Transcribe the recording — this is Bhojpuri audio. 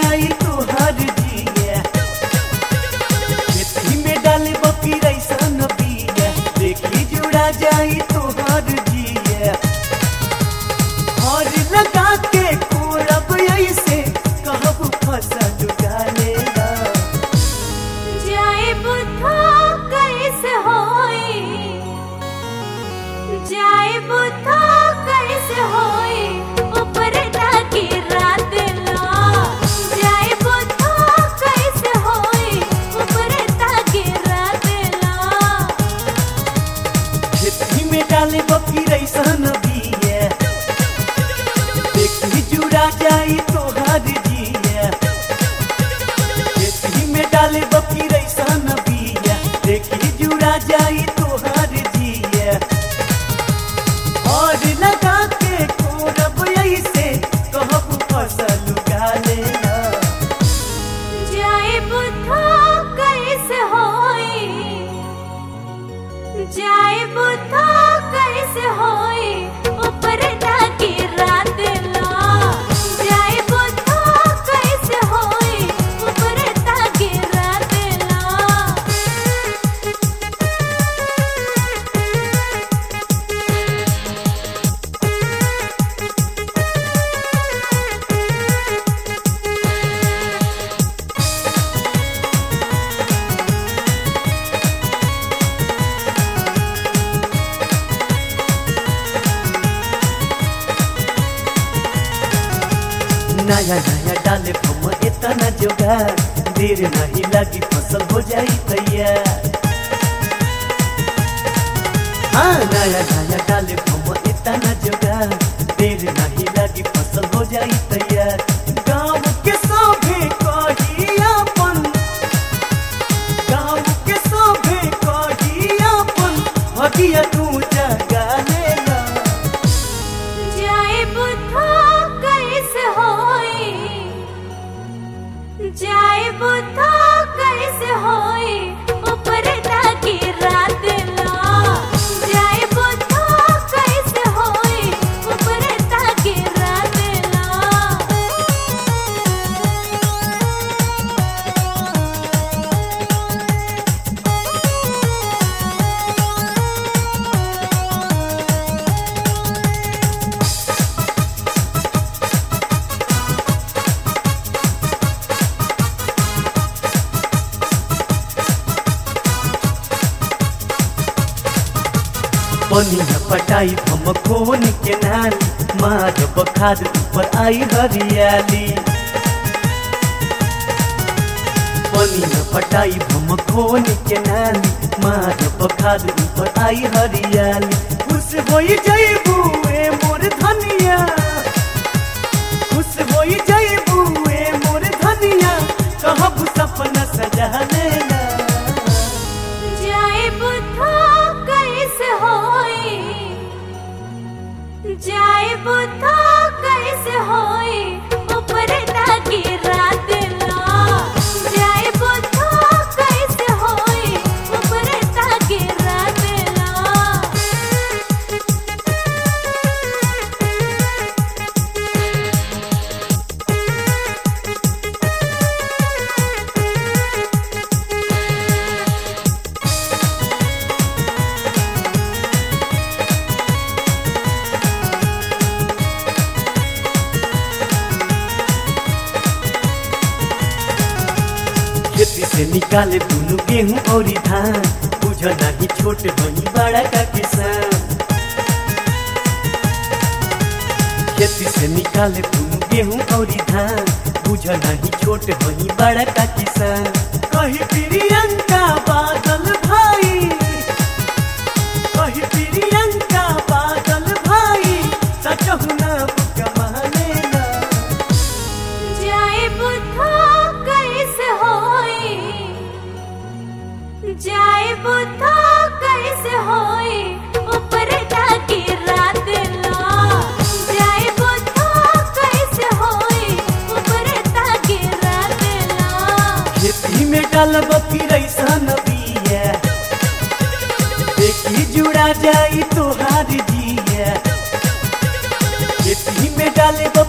जाई तोहार जिया खेती में डाले बकी रैसन बिया देखी जुड़ा जाई तोहार जिया और लगा के कोरब ऐसे कहब फसल डालेगा जाए बुधा कैसे होई जाए बुधा कैसे होई ऊपर ताकि रात ला जाए बुधा कैसे होई ऊपर ताकि रात ला खेती में डाले बकी रैसन बिया देखी जुड़ा जाई तोहार जिया खेती में डाले बकी रैसन बिया देखी जुड़ा जाई तोहार जिया और लगा के कोरब ऐसे कहब फसल डालेगा जाए बुधा कैसे होई जाए बुधा कैसे होई ऊपर ताकि रात ला जाए बुधा कैसे होई ऊपर ताकि रात ला नया नया डाले हम इतना जोगार देर नहीं लगी फसल हो जाई तैयार हाँ नया नया डाले हम इतना जोगार देर नहीं लगी फसल हो जाई तैयार गाँव के सभे कही अपन गाँव के सभे कही अपन भगिया तू जगा लेला जाए बुधा कैसे होई जाए बुधा कैसे होई ऊपर ताकि रात ला जाए बुधा कैसे होई ऊपर ताकि रात ला बनिया पटाई हम खोन के नाली मार बखाद ऊपर आई हरियाली बनिया पटाई हम खोन के नाली मार बखाद ऊपर आई हरियाली खुश होई जइबू ए मोर धनिया खुश होई जइबू ए मोर धनिया कहब सपना सजा लेला जाए बुधा कैसे होई जाए बुधा कैसे होई ऊपर ताकि रात ला जाए बुधा कैसे होई ऊपर ताकि रात ला खेती से निकाले दुनु गेहूं और धान बुझ नहीं छोट बनी बड़ा का किसान खेती से निकाले दुनु गेहूं और धान बुझ नहीं छोट बनी बड़ा का किसान कही प्रियंका बादल भाई कही प्रियंका बादल भाई सचहु ना कमा लेना जाए बुधा कैसे होई जाए बुधा कैसे होई ऊपर ताकि रात ला जाए बुधा कैसे होई ऊपर ताकि रात ला खेती में डालब फिर ऐसा बिया देखी जुड़ा जाई तोहार जिया खेती में डाले